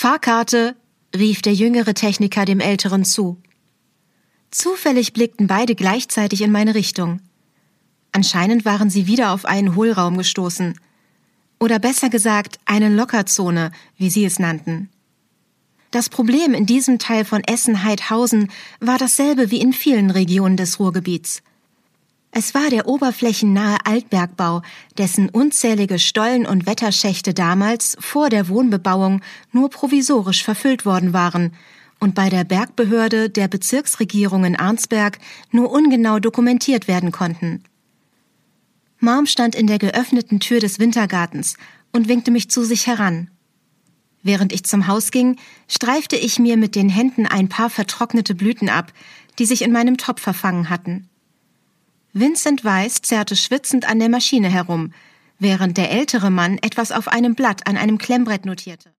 Fahrkarte, rief der jüngere Techniker dem Älteren zu. Zufällig blickten beide gleichzeitig in meine Richtung. Anscheinend waren sie wieder auf einen Hohlraum gestoßen. Oder besser gesagt, eine Lockerzone, wie sie es nannten. Das Problem in diesem Teil von Essen-Heidhausen war dasselbe wie in vielen Regionen des Ruhrgebiets. Es war der oberflächennahe Altbergbau, dessen unzählige Stollen und Wetterschächte damals vor der Wohnbebauung nur provisorisch verfüllt worden waren und bei der Bergbehörde der Bezirksregierung in Arnsberg nur ungenau dokumentiert werden konnten. Mom stand in der geöffneten Tür des Wintergartens und winkte mich zu sich heran. Während ich zum Haus ging, streifte ich mir mit den Händen ein paar vertrocknete Blüten ab, die sich in meinem Topf verfangen hatten. Vincent Weiss zerrte schwitzend an der Maschine herum, während der ältere Mann etwas auf einem Blatt an einem Klemmbrett notierte.